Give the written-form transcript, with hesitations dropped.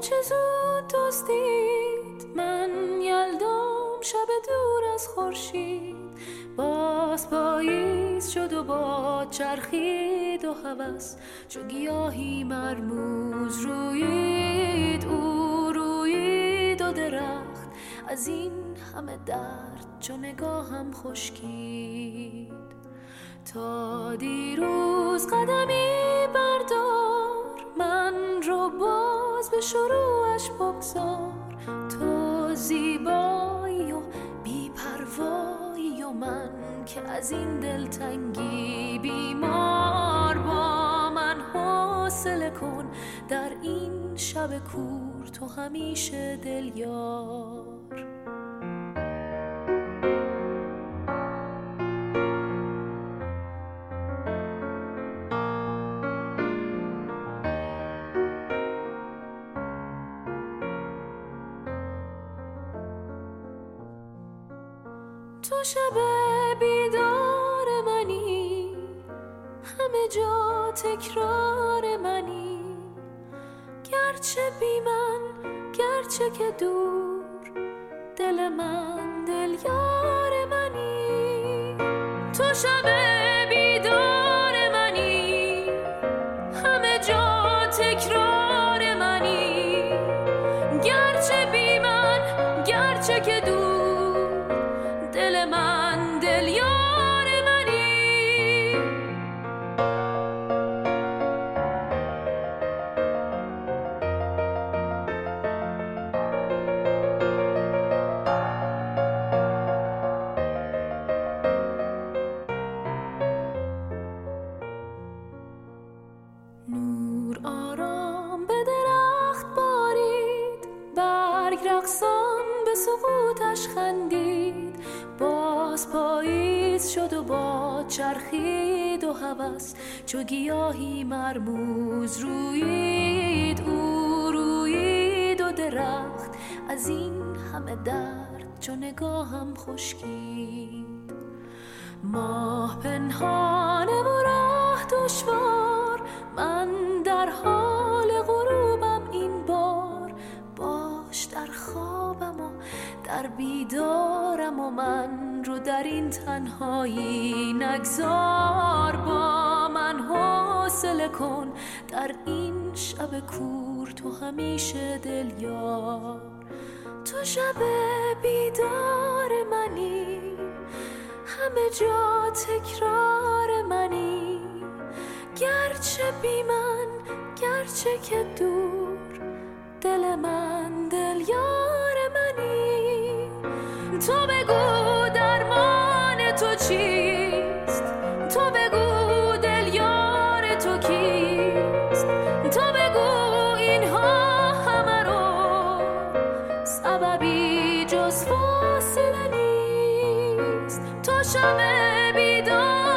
چه زود دزدید من یلدام شب دور از خورشید. باز پاییز شد و باد چرخید و هوس چو گیاهی مرموز رویید. او رویید و درخت از این همه درد چو نگاهم خشکید. تا دیروز قدمی بردار من رو باز به شروعش بگذار. تو زیبایی و بی‌پروایی و من که از این دلتنگی بیمار. با من حوصله کن در این شب کور تو همیشه دلیار. تو شب بیدار منی، همه جا تکرار منی. گرچه بی من، گرچه که دور، دل من دل یار منی. تو شب بیدار منی، همه جا تکرار منی. گرچه بی من، گرچه که دور، دل من دل یار منی. نور آرام به درخت بارید، برگ رقصان به سقوطش خندید. باز پاییز شد و باد چرخید و هوس چو گیاهی مرموز رویید. او رویید و درخت از این همه درد چو نگاهم خشکید. ماه پنهانه و راه دشوار، من در حال غروبم این بار. باش در خوابم و در بیدارم و من رو در این تنهایی نگذار. با من حوصله کن در این شب کور تو همیشه دلیار. تو شب بیدار منی، همه جا تکرار منی. گرچه بی من، گرچه که دور، دل من دل یار منی. تو بگو درمان تو چیست، تو بگو دل یار تو کیست. تو بگو اینها همه رو سببی جز فاصله نیست. تو شب بیدار